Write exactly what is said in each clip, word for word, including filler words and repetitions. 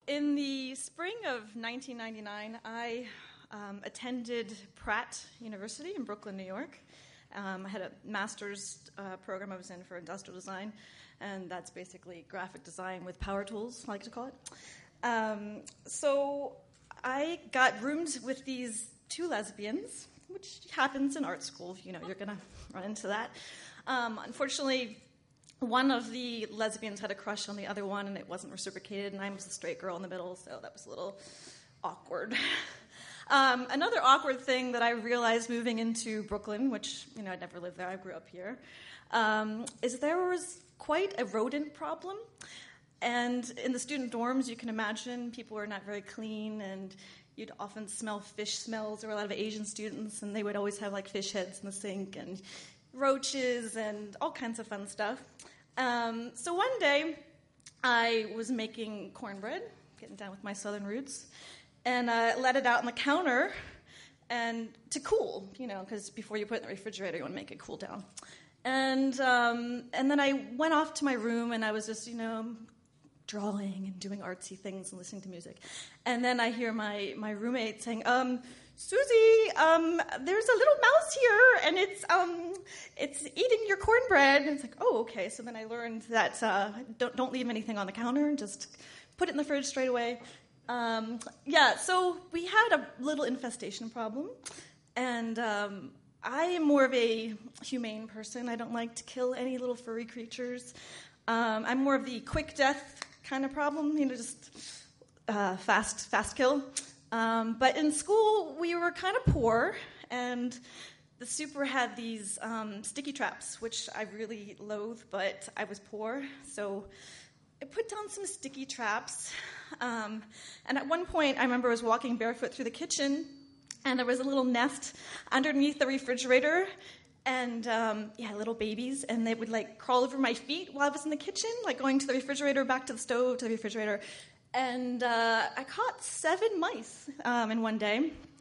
in the spring of nineteen ninety-nine, I um, attended Pratt University in Brooklyn, New York. Um, I had a master's uh, program I was in for industrial design, and that's basically graphic design with power tools, I like to call it. Um, so I got roomed with these two lesbians, which happens in art school. You know, you're going to run into that. Um, unfortunately, one of the lesbians had a crush on the other one, and it wasn't reciprocated, and I was the straight girl in the middle, so that was a little awkward. um, another awkward thing that I realized moving into Brooklyn, which, you know, I never lived there, I grew up here, um, is there was quite a rodent problem. And in the student dorms, you can imagine people were not very clean, and you'd often smell fish smells. There were a lot of Asian students, and they would always have, like, fish heads in the sink, and roaches, and all kinds of fun stuff. Um, so one day, I was making cornbread, getting down with my southern roots, and I uh, let it out on the counter and to cool, you know, because before you put it in the refrigerator, you want to make it cool down. And um, and then I went off to my room, and I was just, you know, drawing and doing artsy things and listening to music. And then I hear my, my roommate saying, um, Susie, um, there's a little mouse here, and it's um, it's eating your cornbread. And it's like, oh, okay. So then I learned that uh, don't don't leave anything on the counter. Just put it in the fridge straight away. Um, yeah, so we had a little infestation problem. And um, I am more of a humane person. I don't like to kill any little furry creatures. Um, I'm more of the quick death kind of problem, you know, just uh, fast, fast kill. Um, but in school, we were kind of poor, and the super had these um, sticky traps, which I really loathe, but I was poor, so I put down some sticky traps. Um, and at one point, I remember I was walking barefoot through the kitchen, and there was a little nest underneath the refrigerator, and um, yeah, little babies, and they would like crawl over my feet while I was in the kitchen, like going to the refrigerator, back to the stove, to the refrigerator. And uh, I caught seven mice um, in one day.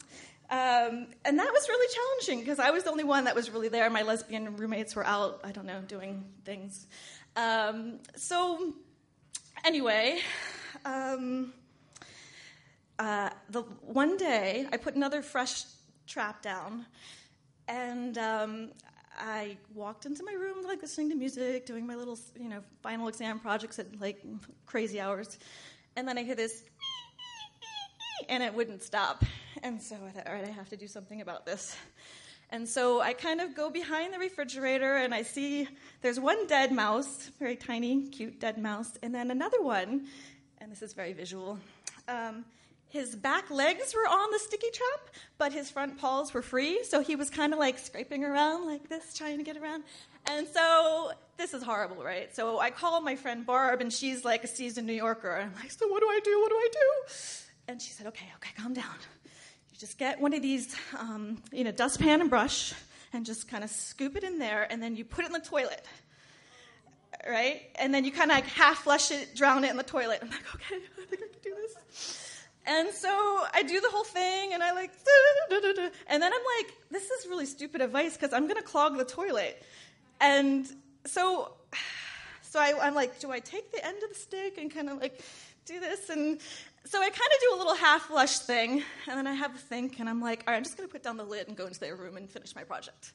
Um, and that was really challenging because I was the only one that was really there. My lesbian roommates were out, I don't know, doing things. Um, so anyway, um, uh, the one day I put another fresh trap down, and um, I walked into my room, like listening to music, doing my little, you know, final exam projects at like crazy hours. And then I hear this, and it wouldn't stop. And so I thought, all right, I have to do something about this. And so I kind of go behind the refrigerator, and I see there's one dead mouse, very tiny, cute dead mouse, and then another one, and this is very visual. Um, his back legs were on the sticky trap, but his front paws were free, so he was kind of like scraping around like this, trying to get around. And so this is horrible, right? So I call my friend Barb, and she's like a seasoned New Yorker. And I'm like, so what do I do? What do I do? And she said, okay, okay, calm down. You just get one of these, um, you know, dustpan and brush, and just kind of scoop it in there, and then you put it in the toilet, right? And then you kind of like half flush it, drown it in the toilet. I'm like, okay, I think I can do this. And so I do the whole thing, and I like, and then I'm like, this is really stupid advice because I'm going to clog the toilet. And so, so I, I'm like, do I take the end of the stick and kind of like do this? And so I kind of do a little half-flush thing, and then I have a think, and I'm like, all right, I'm just going to put down the lid and go into their room and finish my project.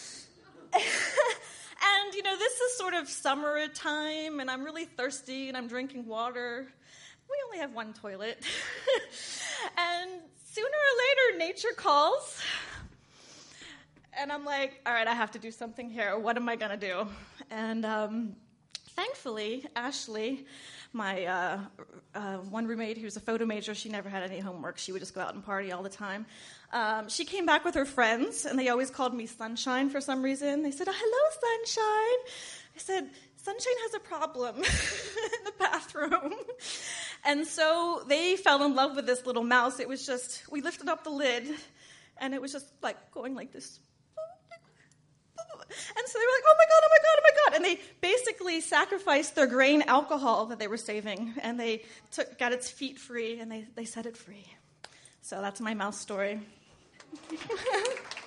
And, you know, this is sort of summer time, and I'm really thirsty, and I'm drinking water. We only have one toilet. And sooner or later, nature calls. And I'm like, all right, I have to do something here. What am I going to do? And um, thankfully, Ashley, my uh, uh, one roommate who was a photo major, she never had any homework. She would just go out and party all the time. Um, she came back with her friends, and they always called me Sunshine for some reason. They said, oh, hello, Sunshine. I said, Sunshine has a problem in the bathroom. And so they fell in love with this little mouse. It was just, we lifted up the lid, and it was just like going like this. And so they were like, oh my God, oh my God, oh my God. And they basically sacrificed their grain alcohol that they were saving, and they took, got its feet free, and they, they set it free. So that's my mouse story.